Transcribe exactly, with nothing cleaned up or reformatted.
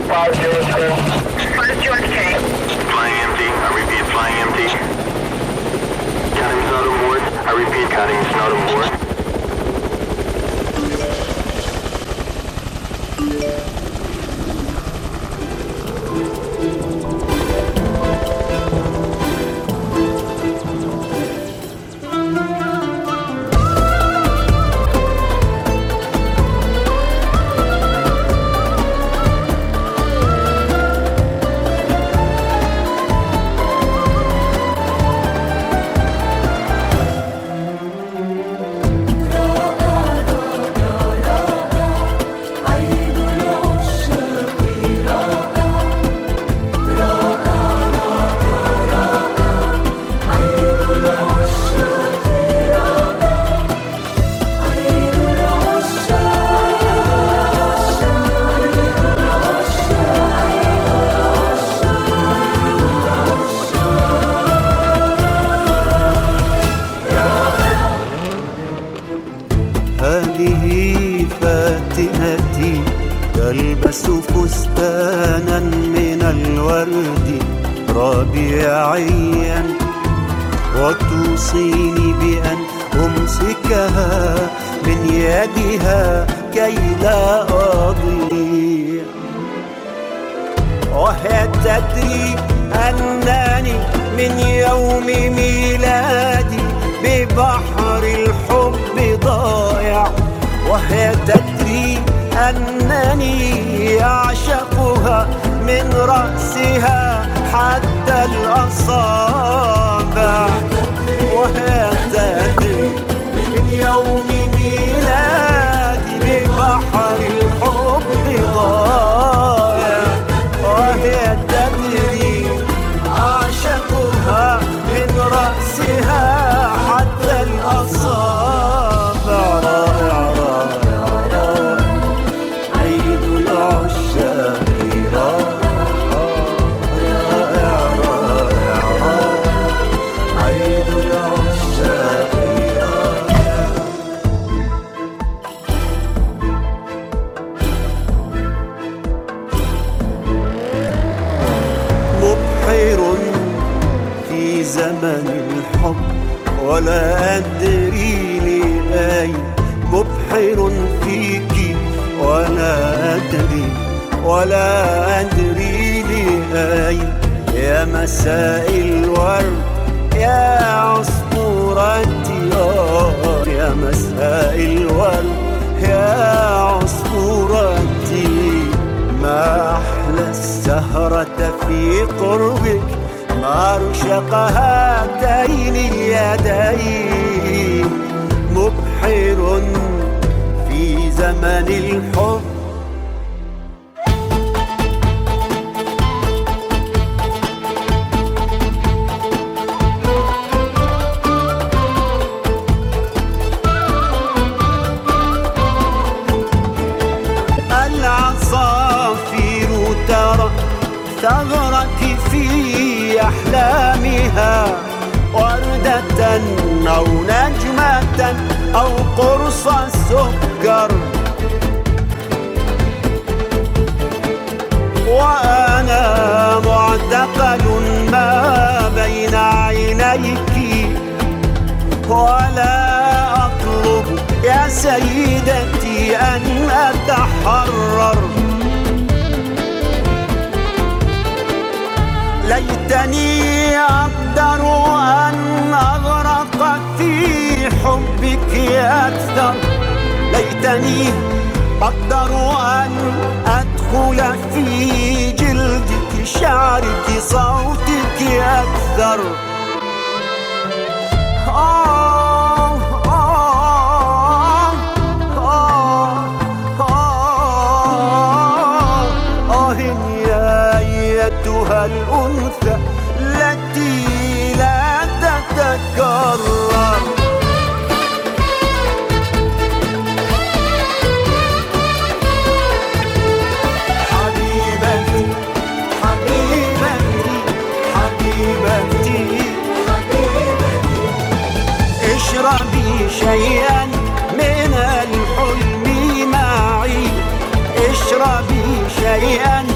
five zero square. five zero K. Flying empty. I repeat, flying empty. Cutting's not aboard. I repeat, cutting's not aboard. هذه فاتنتي تلبس فستانا من الورد ربيعيا وتوصيني بأن أمسكها من يدها كي لا أضيع، وهي تدري أنني من يوم ميلادي ببحر الحب ضائع، وهي تدري أنني أعشقها من رأسها حتى الأصابع، وهي تدري من يوم ميلادي ببحر الحب ضائع، وهي تدري أعشقها من رأسها حتى الأصابع. رائع رائع رائع عيد العشاق، رائع رائع رائع عيد العشاق. مبحر في زمن الحب ولا أدري لأين، مبحر فيك ولا أدري ولا أدري لأين، يا مساء الورد يا عصفورتي، يا مساء الورد يا عصفورتي، ما أحلى السهرة في قربك، ما رشق هاتين اليدين، مبحر في زمن الحب. العصافير ترى ثغرتي في أحلامها، وردة أو نجمة أو قرص سكر، وأنا معتقل ما بين عينيك، ولا أطلب يا سيدتي أن أتحرر، ليتني أقدر أن أغرق في حبك أكثر، ليتني أقدر أن أدخل في جلدك شعرك صوتك أكثر. آه آه آه آه آه يا أيتها الأنثى التي لا تتكرر. حبيبتي حبيبتي حبيبتي حبيبتي، اشربي شيئا من الحلم معي، اشربي شيئا